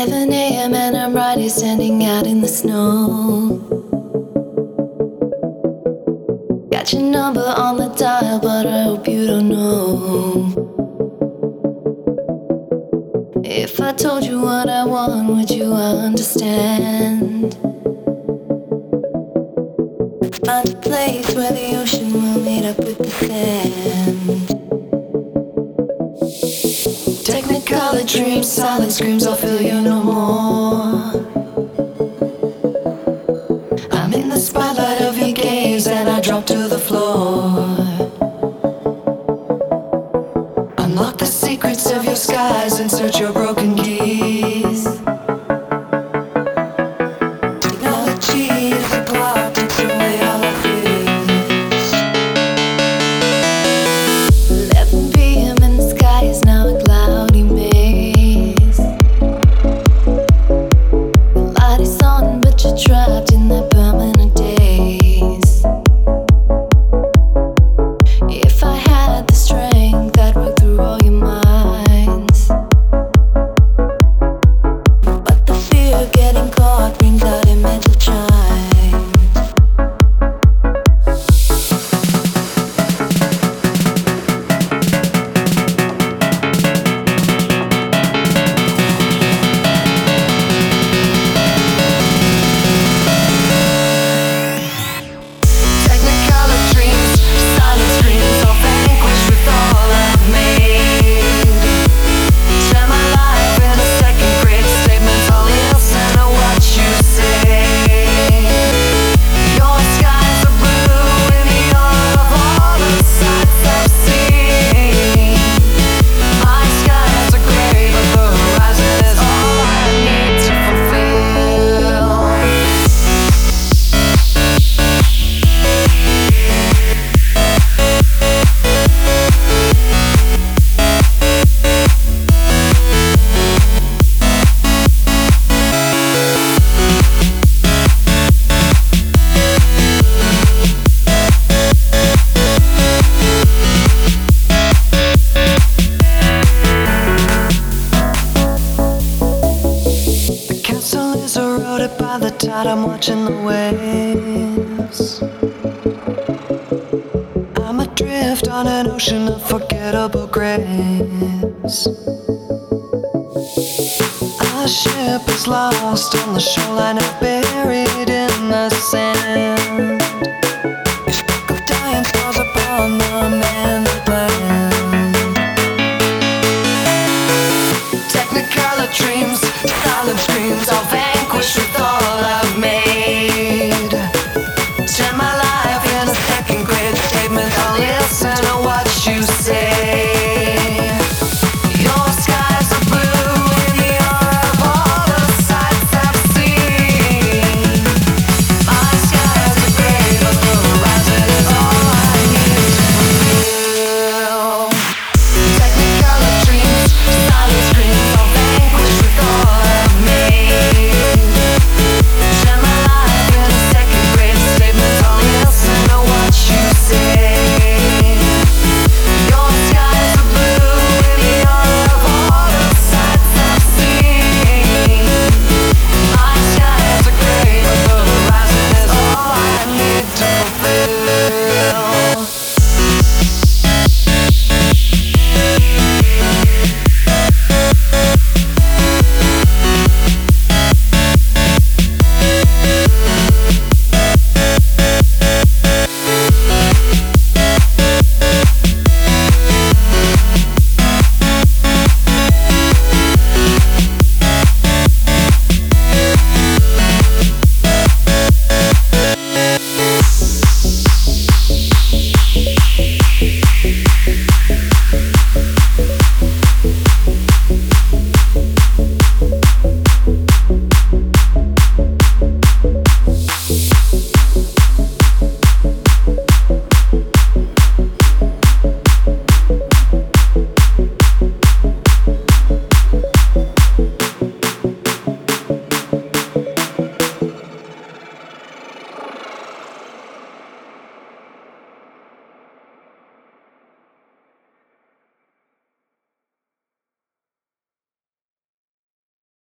11 a.m. and I'm right here standing out in the snow. Got your number on the dial, but I hope you don't know. If I told you what I want, would you understand? Find a place where the ocean will meet up with the sand. Technicolor dreams, silent screams, I'll feel you no more. I'm in the spotlight of your gaze and I drop to the floor. Unlock the secrets of your skies and search your broken keys. Technology is a clock, takes away all our fears. 11 p.m. and the sky is now a cloudy maze. The light is on, but you're trapped in that permanent daze. If I had the strength, I'd work through all your minds. But the fear of getting caught brings out a mental chime. Technicolor dreams, silent screams, all vanquish with all I've made. Spend my life in a second grade statements, I'll listen to what you say. Your skies are blue in the order of all the sights I've seen. My skies are gray, but the horizon is all I need to fulfill. The castle is eroded by the tide, I'm watching the waves. I'm adrift on an ocean of forgettable grace. Our ship is lost on the shoreline and buried in the sand.